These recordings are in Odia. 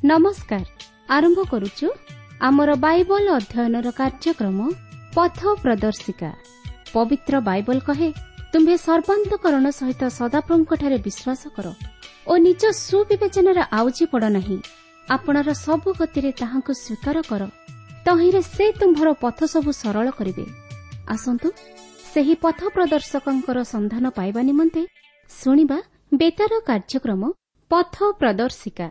नमस्कार। आरंभ करुचु आमर बाइबल अध्ययनर कार्यक्रम पथ प्रदर्शिका। पवित्र बाइबल कहे, तुम्हें सर्वांतकरण सहित सदाप्रभुଙ୍କଠାରେ विश्वास कर ओ निज सुविवेचनार आउजी पड़ नहीं। आपणर सबु गतिरे ताहांकु स्वीकार कर, तहिरे से तुम्भर पथ सबु सरल करिवे। आसंतु सेही पथ प्रदर्शकंकर संधान पाइबा निमंते शुणिबा बेतार कार्यक्रम पथ प्रदर्शिका।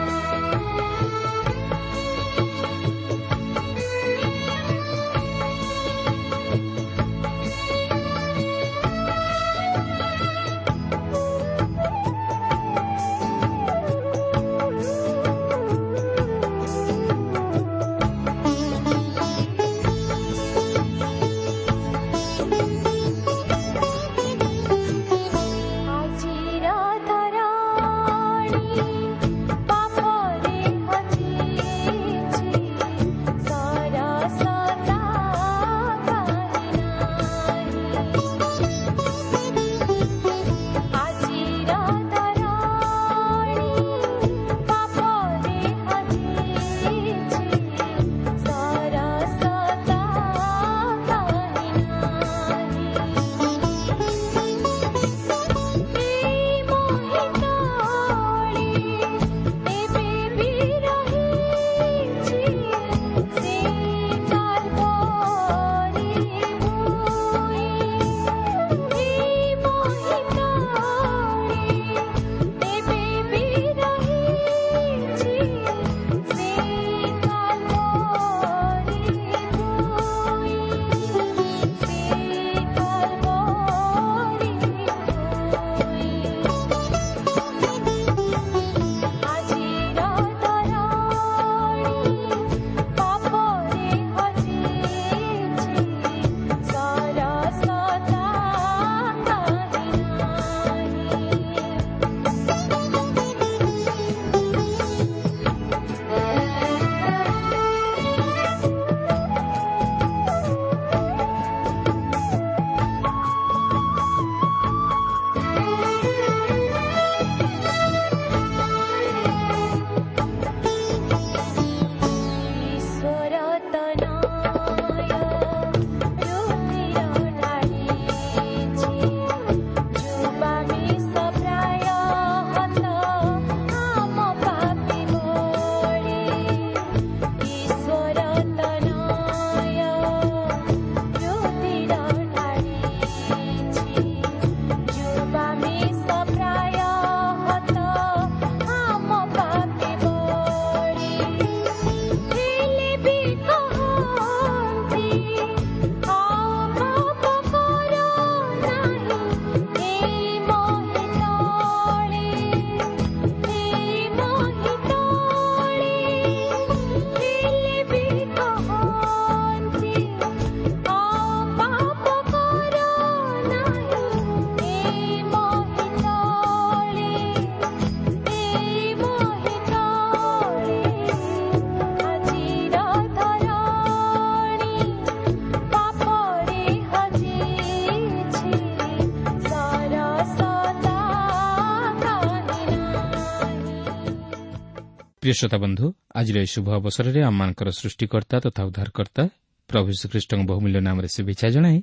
प्रिय श्रोता बंधु, आज शुभ अवसर में आम सृष्टिकर्ता तथा उद्धारकर्ता प्रभु श्रीकृष्ण बहुमूल्य नाम शुभेच्छा जनाए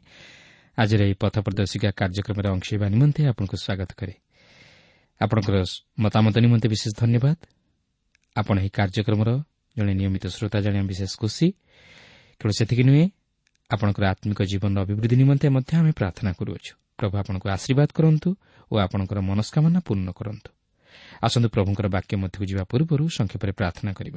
आज पथ प्रदर्शिका कार्यक्रम अंश होगा निमंते आपको स्वागत करे। आपणकर मतामत निमंते विशेष धन्यवाद। आपण यह कार्यक्रम जड़े नियमित श्रोता जाने विशेष खुशी। केवल से नुहे आपणकर आत्मिक जीवन अभिवृद्धि निमंते आम प्रार्थना करुछु। प्रभु आपको आशीर्वाद करंतु और आपणकर मनस्कामना पूर्ण करंतु। आसंतु प्रभुंकर वाक्य मध्यकु जीवा पूर्व संक्षेप प्रार्थना करिबा।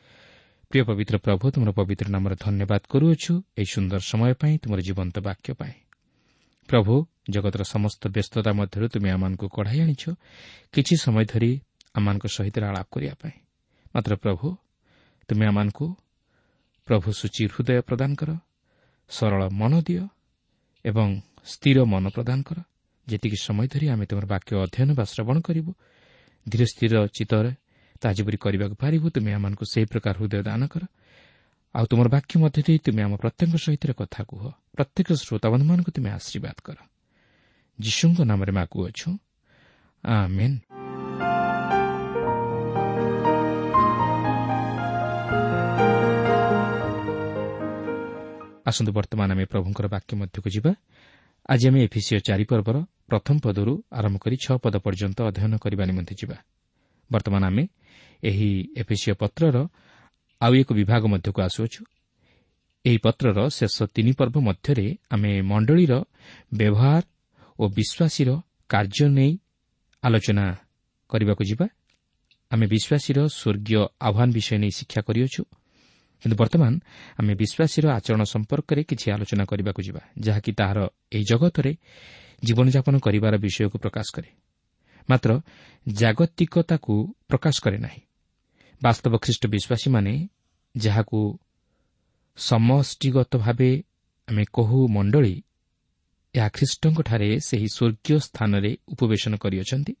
प्रिय पवित्र प्रभु, तुम पवित्र नाम धन्यवाद करुछु एई सुंदर समय पाई, तुम जीवंत वाक्य पाई। प्रभु, जगतर समस्त व्यस्तता मध्यरु तुम आमानकु कढ़ाई आनिछ किछि समय धरी आमानक सहित आलाप करिया पाई। मात्र प्रभु, तुम आमानकु प्रभु सुचि हृदय प्रदान कर, सरल मन दियो एवं स्थिर मन प्रदान कर। जेतिकी समय धरी आमे तुम वाक्य अध्ययन बा श्रवण करिबु, धीरे स्थिर चित्तर ताजीपरी करने पारू। तुम्हें आम से प्रकार हृदय दान कर। आ तुम वाक्य मध्य तुम्हें आम प्रत्येक सहित कथा कह। प्रत्येक श्रोताबंधु मान तुम्हें आशीर्वाद कर। यीशुଙ୍କ नामରେ ମାଗୁଅଛୁ, ଆମେନ୍। ଆସନ୍ତୁ ବର୍ତ୍ତମାନ ଆମେ ପ୍ରଭୁଙ୍କର ବାକ୍ୟ ମଧ୍ୟକୁ ଯିବା। ଆଜି ଆମେ ଏଫେସୀୟ 4 ପର୍ବର ପ୍ରଥମ ପଦରୁ ଆରମ୍ଭ କରି 6 ପଦ ପର୍ଯ୍ୟନ୍ତ ଅଧ୍ୟୟନ କରିବା ନିମନ୍ତେ ଯିବା। ବର୍ତ୍ତମାନ ଆମେ ଏହି ଏଫେସୀୟ ପତ୍ରର ଆଉ ଏକ ବିଭାଗ ମଧ୍ୟକୁ ଆସୁଅଛୁ। ଏହି ପତ୍ରର ଶେଷ 3 ପର୍ବ ମଧ୍ୟରେ ଆମେ ମଣ୍ଡଳୀର ବ୍ୟବହାର ଓ ବିଶ୍ୱାସୀର କାର୍ଯ୍ୟ ନେଇ ଆଲୋଚନା କରିବାକୁ ଯିବା। ଆମେ ବିଶ୍ୱାସୀର ସ୍ୱର୍ଗୀୟ ଆହ୍ୱାନ ବିଷୟ ନେଇ ଶିକ୍ଷା କରିଅଛୁ, କିନ୍ତୁ ବର୍ତ୍ତମାନ ଆମେ ବିଶ୍ୱାସୀର ଆଚରଣ ସମ୍ପର୍କରେ କିଛି ଆଲୋଚନା କରିବାକୁ ଯିବା, ଯାହାକି ତାହାର ଏହି ଜଗତରେ ଜୀବନଯାପନ କରିବାର ବିଷୟକୁ ପ୍ରକାଶ କରେ, ମାତ୍ର ଜାଗତିକତାକୁ ପ୍ରକାଶ କରେ ନାହିଁ। ବାସ୍ତବ ଖ୍ରୀଷ୍ଟ ବିଶ୍ୱାସୀମାନେ ଯାହାକୁ ସମଷ୍ଟିଗତ ଭାବେ ଆମେ କହୁ ମଣ୍ଡଳୀ, ଏହା ଖ୍ରୀଷ୍ଟଙ୍କଠାରେ ସେହି ସ୍ୱର୍ଗୀୟ ସ୍ଥାନରେ ଉପବେଶନ କରିଅଛନ୍ତି।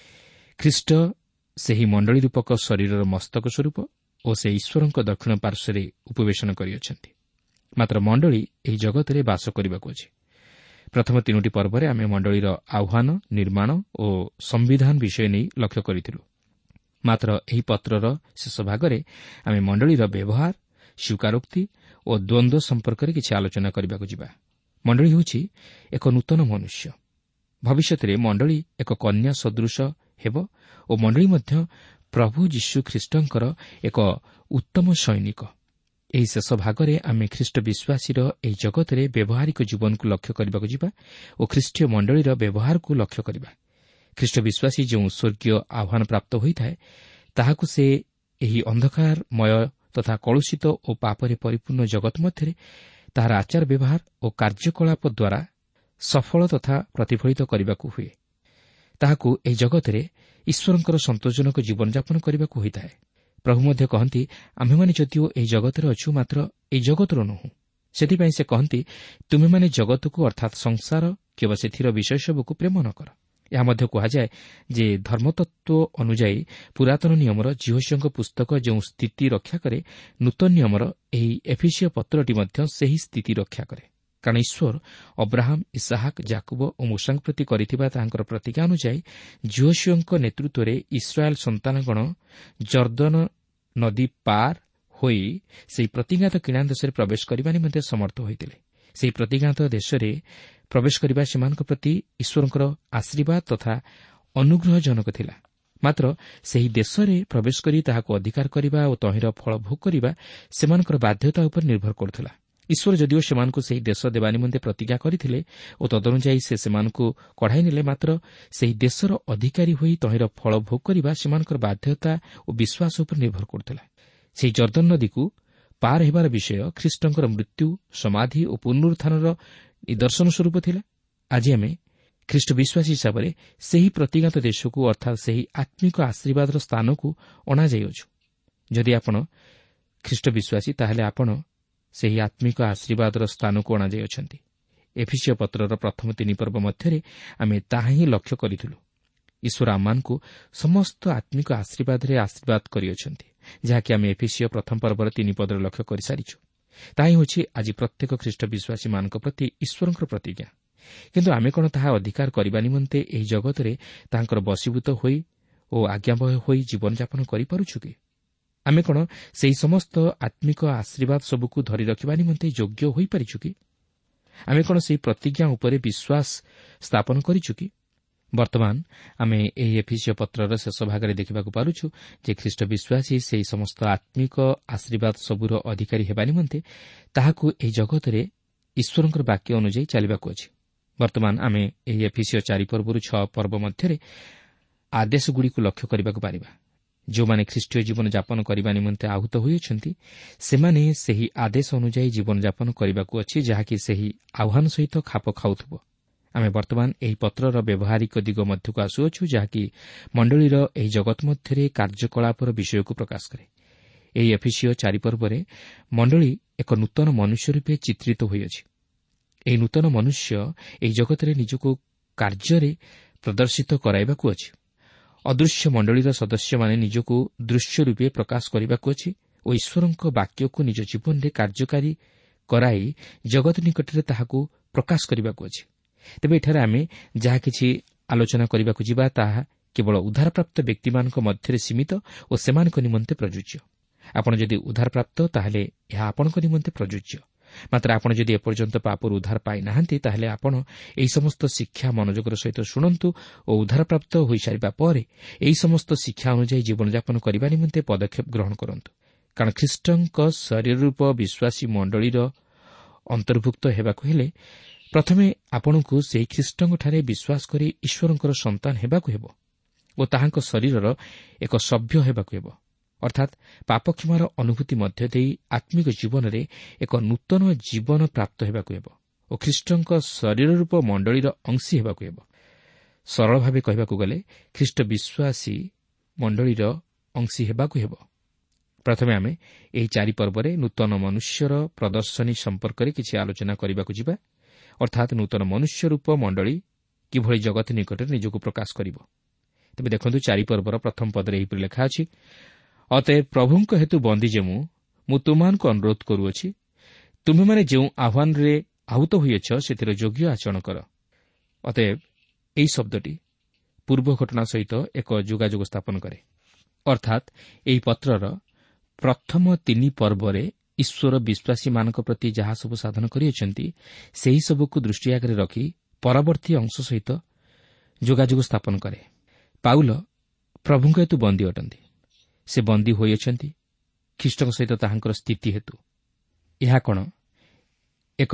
ଖ୍ରୀଷ୍ଟ ସେହି ମଣ୍ଡଳୀ ରୂପକ ଶରୀରର ମସ୍ତକ ସ୍ୱରୂପ ଓ ସେ ଈଶ୍ୱରଙ୍କ ଦକ୍ଷିଣ ପାର୍ଶ୍ୱରେ ଉପବେଶନ କରିଅଛନ୍ତି। ମାତ୍ର ମଣ୍ଡଳୀ ଏହି ଜଗତରେ ବାସ କରିବାକୁ ଅଛି। ପ୍ରଥମ 3ଟି ପର୍ବରେ ଆମେ ମଣ୍ଡଳୀର ଆହ୍ୱାନ, ନିର୍ମାଣ ଓ ସମ୍ବିଧାନ ବିଷୟ ନେଇ ଲକ୍ଷ୍ୟ କରିଥିଲୁ। ମାତ୍ର ଏହି ପତ୍ରର ଶେଷ ଭାଗରେ ଆମେ ମଣ୍ଡଳୀର ବ୍ୟବହାର, ସ୍ୱୀକାରୋକ୍ତି ଓ ଦ୍ୱନ୍ଦ୍ୱ ସମ୍ପର୍କରେ କିଛି ଆଲୋଚନା କରିବାକୁ ଯିବା। ମଣ୍ଡଳୀ ହେଉଛି ଏକ ନୂତନ ମନୁଷ୍ୟ। ଭବିଷ୍ୟତରେ ମଣ୍ଡଳୀ ଏକ କନ୍ୟା ସଦୃଶ ହେବ ଓ ମଣ୍ଡଳୀ ମଧ୍ୟ ପ୍ରଭୁ ଯୀଶୁ ଖ୍ରୀଷ୍ଟଙ୍କର ଏକ ଉତ୍ତମ ସୈନିକ। ଏହି ଶେଷ ଭାଗରେ ଆମେ ଖ୍ରୀଷ୍ଟ ବିଶ୍ୱାସୀର ଏହି ଜଗତରେ ବ୍ୟବହାରିକ ଜୀବନକୁ ଲକ୍ଷ୍ୟ କରିବାକୁ ଯିବା ଓ ଖ୍ରୀଷ୍ଟୀୟ ମଣ୍ଡଳୀର ବ୍ୟବହାରକୁ ଲକ୍ଷ୍ୟ କରିବା। ଖ୍ରୀଷ୍ଟ ବିଶ୍ୱାସୀ ଯେଉଁ ସ୍ୱର୍ଗୀୟ ଆହ୍ୱାନ ପ୍ରାପ୍ତ ହୋଇଥାଏ, ତାହାକୁ ସେ ଏହି ଅନ୍ଧକାରମୟ ତଥା କଳୁଷିତ ଓ ପାପରେ ପରିପୂର୍ଣ୍ଣ ଜଗତ ମଧ୍ୟରେ ତାହାର ଆଚାର ବ୍ୟବହାର ଓ କାର୍ଯ୍ୟକଳାପ ଦ୍ୱାରା ସଫଳ ତଥା ପ୍ରତିଫଳିତ କରିବାକୁ ହୁଏ। ତାହାକୁ ଏହି ଜଗତରେ ଈଶ୍ୱରଙ୍କର ସନ୍ତୋଷଜନକ ଜୀବନଯାପନ କରିବାକୁ ହୋଇଥାଏ। ପ୍ରଭୁ ମଧ୍ୟ କହନ୍ତି, ଆମ୍ଭେମାନେ ଯଦିଓ ଏହି ଜଗତରେ ଅଛୁ, ମାତ୍ର ଏହି ଜଗତର ନୁହଁ। ସେଥିପାଇଁ ସେ କହନ୍ତି, ତୁମେମାନେ ଜଗତକୁ ଅର୍ଥାତ୍ ସଂସାର କିମ୍ବା ସେଥିର ବିଷୟ ସବୁକୁ ପ୍ରେମ ନ କର। ଏହା ମଧ୍ୟ କୁହାଯାଏ ଯେ ଧର୍ମତତ୍ତ୍ୱ ଅନୁଯାୟୀ ପୁରାତନ ନିୟମର ଜିହୋଶୁଆଙ୍କ ପୁସ୍ତକ ଯେଉଁ ସ୍ଥିତି ରକ୍ଷା କରେ, ନୂତନ ନିୟମର ଏହି ଏଫେସୀୟ ପତ୍ରଟି ମଧ୍ୟ ସେହି ସ୍ଥିତି ରକ୍ଷା କରେ। କାରଣ ଈଶ୍ୱର ଅବ୍ରାହମ, ଇସାହାକ, ଯାକୁବ ଓ ମୂଷାଙ୍କ ପ୍ରତି କରିଥିବା ତାହାଙ୍କର ପ୍ରତିଜ୍ଞା ଅନୁଯାୟୀ ଜିହୋଶୁଆଙ୍କ ନେତୃତ୍ୱରେ ଇସ୍ରାଏଲ୍ ସନ୍ତାନଗଣ ଜର୍ଦ୍ଦନ ନଦୀ ପାର ହୋଇ ସେହି ପ୍ରତିଜ୍ଞାତ କିଣା ଦେଶରେ ପ୍ରବେଶ କରିବା ନିମନ୍ତେ ସମର୍ଥ ହୋଇଥିଲେ। ସେହି ପ୍ରତିଜ୍ଞାତ ଦେଶରେ ପ୍ରବେଶ କରିବା ସେମାନଙ୍କ ପ୍ରତି ଈଶ୍ୱରଙ୍କର ଆଶୀର୍ବାଦ ତଥା ଅନୁଗ୍ରହଜନକ ଥିଲା। ମାତ୍ର ସେହି ଦେଶରେ ପ୍ରବେଶ କରି ତାହାକୁ ଅଧିକାର କରିବା ଓ ତହିଁର ଫଳ ଭୋଗ କରିବା ସେମାନଙ୍କର ବାଧ୍ୟତା ଉପରେ ନିର୍ଭର କରୁଥିଲା। ଈଶ୍ୱର ଯଦିଓ ସେମାନଙ୍କୁ ସେହି ଦେଶ ଦେବା ନିମନ୍ତେ ପ୍ରତିଜ୍ଞା କରିଥିଲେ ଓ ତଦନୁଯାୟୀ ସେ ସେମାନଙ୍କୁ କଢ଼ାଇ ନେଲେ, ମାତ୍ର ସେହି ଦେଶର ଅଧିକାରୀ ହୋଇ ତହିଁର ଫଳ ଭୋଗ କରିବା ସେମାନଙ୍କର ବାଧ୍ୟତା ଓ ବିଶ୍ୱାସ ଉପରେ ନିର୍ଭର କରୁଥିଲା। ସେହି ଜର୍ଦ୍ଦନ ନଦୀକୁ ପାର ହେବାର ବିଷୟ ଖ୍ରୀଷ୍ଟଙ୍କର ମୃତ୍ୟୁ, ସମାଧି ଓ ପୁନରୁତ୍ଥାନର ନିଦର୍ଶନ ସ୍ୱରୂପ ଥିଲା। ଆଜି ଆମେ ଖ୍ରୀଷ୍ଟ ବିଶ୍ୱାସୀ ହିସାବରେ ସେହି ପ୍ରତିଜ୍ଞାତ ଦେଶକୁ ଅର୍ଥାତ୍ ସେହି ଆତ୍ମିକ ଆଶୀର୍ବାଦର ସ୍ଥାନକୁ ଅଣାଯାଇଅଛୁ। ଯଦି ଆପଣ ଖ୍ରୀଷ୍ଟ ବିଶ୍ୱାସୀ, ତାହେଲେ ଆପଣ ସେହି ଆତ୍ମିକ ଆଶୀର୍ବାଦର ସ୍ଥାନକୁ ଅଣାଯାଇଅଛନ୍ତି। ଏଫେସୀୟ ପତ୍ରର ପ୍ରଥମ 3 ପର୍ବ ମଧ୍ୟରେ ଆମେ ତାହା ହିଁ ଲକ୍ଷ୍ୟ କରିଥିଲୁ। ଈଶ୍ୱର ଆମମାନଙ୍କୁ ସମସ୍ତ ଆତ୍ମିକ ଆଶୀର୍ବାଦରେ ଆଶୀର୍ବାଦ କରିଅଛନ୍ତି, ଯାହାକି ଆମେ ଏଫେସୀୟ ପ୍ରଥମ ପର୍ବର 3 ପଦରେ ଲକ୍ଷ୍ୟ କରିସାରିଛୁ। ତାହା ହିଁ ହେଉଛି ଆଜି ପ୍ରତ୍ୟେକ ଖ୍ରୀଷ୍ଟ ବିଶ୍ୱାସୀମାନଙ୍କ ପ୍ରତି ଈଶ୍ୱରଙ୍କର ପ୍ରତିଜ୍ଞା। କିନ୍ତୁ ଆମେ କ'ଣ ତାହା ଅଧିକାର କରିବା ନିମନ୍ତେ ଏହି ଜଗତରେ ତାହାଙ୍କର ବଶୀଭୂତ ହୋଇ ଓ ଆଜ୍ଞାବହ ହୋଇ ଜୀବନଯାପନ କରିପାରୁଛୁ କି? ଆମେ କ'ଣ ସେହି ସମସ୍ତ ଆତ୍ମିକ ଆଶୀର୍ବାଦ ସବୁକୁ ଧରି ରଖିବା ନିମନ୍ତେ ଯୋଗ୍ୟ ହୋଇପାରିଛୁ କି? ଆମେ କ'ଣ ସେହି ପ୍ରତିଜ୍ଞା ଉପରେ ବିଶ୍ୱାସ ସ୍ଥାପନ କରିଛୁ କି? ବର୍ତ୍ତମାନ ଆମେ ଏହି ଏଫେସୀୟ ପତ୍ରର ଶେଷ ଭାଗରେ ଦେଖିବାକୁ ପାରୁଛୁ ଯେ ଖ୍ରୀଷ୍ଟ ବିଶ୍ୱାସୀ ସେହି ସମସ୍ତ ଆତ୍ମିକ ଆଶୀର୍ବାଦ ସବୁର ଅଧିକାରୀ ହେବା ନିମନ୍ତେ ତାହାକୁ ଏହି ଜଗତରେ ଈଶ୍ୱରଙ୍କର ବାକ୍ୟ ଅନୁଯାୟୀ ଚାଲିବାକୁ ଅଛି। ବର୍ତ୍ତମାନ ଆମେ ଏହି ଏଫେସୀୟ 4 ପର୍ବରୁ 6 ପର୍ବ ମଧ୍ୟରେ ଆଦେଶଗୁଡ଼ିକୁ ଲକ୍ଷ୍ୟ କରିବାକୁ ପାରିବା। ଯେଉଁମାନେ ଖ୍ରୀଷ୍ଟୀୟ ଜୀବନଯାପନ କରିବା ନିମନ୍ତେ ଆହୁତ ହୋଇଅଛନ୍ତି, ସେମାନେ ସେହି ଆଦେଶ ଅନୁଯାୟୀ ଜୀବନଯାପନ କରିବାକୁ ଅଛି, ଯାହାକି ସେହି ଆହ୍ୱାନ ସହିତ ଖାପ ଖାଉଥିବ। ଆମେ ବର୍ତ୍ତମାନ ଏହି ପତ୍ରର ବ୍ୟବହାରିକ ଦିଗ ମଧ୍ୟକୁ ଆସୁଅଛୁ, ଯାହାକି ମଣ୍ଡଳୀର ଏହି ଜଗତ ମଧ୍ୟରେ କାର୍ଯ୍ୟକଳାପର ବିଷୟକୁ ପ୍ରକାଶ କରେ। ଏହି ଏଫେସୀୟ 4 ପର୍ବରେ ମଣ୍ଡଳୀ ଏକ ନୂତନ ମନୁଷ୍ୟ ରୂପେ ଚିତ୍ରିତ ହୋଇଅଛି। ଏହି ନୂତନ ମନୁଷ୍ୟ ଏହି ଜଗତରେ ନିଜକୁ କାର୍ଯ୍ୟରେ ପ୍ରଦର୍ଶିତ କରାଇବାକୁ ଅଛି। ଅଦୃଶ୍ୟ ମଣ୍ଡଳୀର ସଦସ୍ୟମାନେ ନିଜକୁ ଦୃଶ୍ୟ ରୂପେ ପ୍ରକାଶ କରିବାକୁ ଅଛି ଓ ଈଶ୍ୱରଙ୍କ ବାକ୍ୟକୁ ନିଜ ଜୀବନରେ କାର୍ଯ୍ୟକାରୀ କରାଇ ଜଗତ ନିକଟରେ ତାହାକୁ ପ୍ରକାଶ କରିବାକୁ ଅଛି। ତେବେ ଏଠାରେ ଆମେ ଯାହା କିଛି ଆଲୋଚନା କରିବାକୁ ଯିବା, ତାହା କେବଳ ଉଦ୍ଧାରପ୍ରାପ୍ତ ବ୍ୟକ୍ତିମାନଙ୍କ ମଧ୍ୟରେ ସୀମିତ ଓ ସେମାନଙ୍କ ନିମନ୍ତେ ପ୍ରଯୁଜ୍ୟ। ଆପଣ ଯଦି ଉଦ୍ଧାରପ୍ରାପ୍ତ, ତାହେଲେ ଏହା ଆପଣଙ୍କ ନିମନ୍ତେ ପ୍ରଯୁଜ୍ୟ। ମାତ୍ର ଆପଣ ଯଦି ଏପର୍ଯ୍ୟନ୍ତ ପାପରୁ ଉଦ୍ଧାର ପାଇନାହାନ୍ତି, ତାହେଲେ ଆପଣ ଏହି ସମସ୍ତ ଶିକ୍ଷା ମନୋଯୋଗର ସହିତ ଶୁଣନ୍ତୁ ଓ ଉଦ୍ଧାରପ୍ରାପ୍ତ ହୋଇସାରିବା ପରେ ଏହି ସମସ୍ତ ଶିକ୍ଷା ଅନୁଯାୟୀ ଜୀବନଯାପନ କରିବା ନିମନ୍ତେ ପଦକ୍ଷେପ ଗ୍ରହଣ କରନ୍ତୁ। କାରଣ ଖ୍ରୀଷ୍ଟଙ୍କ ଶରୀର ରୂପ ବିଶ୍ୱାସୀ ମଣ୍ଡଳୀର ଅନ୍ତର୍ଭୁକ୍ତ ହେବାକୁ ହେଲେ ପ୍ରଥମେ ଆପଣଙ୍କୁ ସେହି ଖ୍ରୀଷ୍ଟଙ୍କଠାରେ ବିଶ୍ୱାସ କରି ଈଶ୍ୱରଙ୍କର ସନ୍ତାନ ହେବାକୁ ହେବ ଓ ତାହାଙ୍କ ଶରୀରର ଏକ ସଭ୍ୟ ହେବାକୁ ହେବ, ଅର୍ଥାତ୍ ପାପକ୍ଷମାର ଅନୁଭୂତି ମଧ୍ୟ ଦେଇ ଆତ୍ମିକ ଜୀବନରେ ଏକ ନୂତନ ଜୀବନ ପ୍ରାପ୍ତ ହେବାକୁ ହେବ ଓ ଖ୍ରୀଷ୍ଟଙ୍କ ଶରୀର ରୂପ ମଣ୍ଡଳୀର ଅଂଶୀ ହେବାକୁ ହେବ। ସରଳ ଭାବେ କହିବାକୁ ଗଲେ ଖ୍ରୀଷ୍ଟ ବିଶ୍ୱାସୀ ମଣ୍ଡଳୀର ଅଂଶୀ ହେବାକୁ ହେବ। ପ୍ରଥମେ ଆମେ ଏହି 4 ପର୍ବରେ ନୂତନ ମନୁଷ୍ୟର ପ୍ରଦର୍ଶନୀ ସମ୍ପର୍କରେ କିଛି ଆଲୋଚନା କରିବାକୁ ଯିବା, ଅର୍ଥାତ୍ ନୂତନ ମନୁଷ୍ୟ ରୂପ ମଣ୍ଡଳୀ କିଭଳି ଜଗତ ନିକଟରେ ନିଜକୁ ପ୍ରକାଶ କରିବ। ତେବେ ଦେଖନ୍ତୁ 4 ପର୍ବର ପ୍ରଥମ ପଦରେ ଏହିପରି ଲେଖା ଅଛି, ଅତଏବ ପ୍ରଭୁଙ୍କ ହେତୁ ବନ୍ଦୀ ଯେ ମୁଁ ତୁମମାନଙ୍କୁ ଅନୁରୋଧ କରୁଅଛି, ତୁମେମାନେ ଯେଉଁ ଆହ୍ୱାନରେ ଆହୁତ ହୋଇଅଛ ସେଥିରେ ଯୋଗ୍ୟ ଆଚରଣ କର। ଅତଏବ ଏହି ଶବ୍ଦଟି ପୂର୍ବ ଘଟଣା ସହିତ ଏକ ଯୋଗାଯୋଗ ସ୍ଥାପନ କରେ, ଅର୍ଥାତ୍ ଏହି ପତ୍ରର ପ୍ରଥମ 3 ପର୍ବରେ ଈଶ୍ୱର ବିଶ୍ୱାସୀମାନଙ୍କ ପ୍ରତି ଯାହା ସବୁ ସାଧନ କରିଅଛନ୍ତି ସେହିସବୁକୁ ଦୃଷ୍ଟି ଆଗରେ ରଖି ପରବର୍ତ୍ତୀ ଅଂଶ ସହିତ ଯୋଗାଯୋଗ ସ୍ଥାପନ କରେ। ପାଉଲ ପ୍ରଭୁଙ୍କ ହେତୁ ବନ୍ଦୀ ଅଟନ୍ତି। ସେ ବନ୍ଦୀ ହୋଇଅଛନ୍ତି ଖ୍ରୀଷ୍ଟଙ୍କ ସହିତ ତାହାଙ୍କର ସ୍ଥିତି ହେତୁ। ଏହା କ'ଣ ଏକ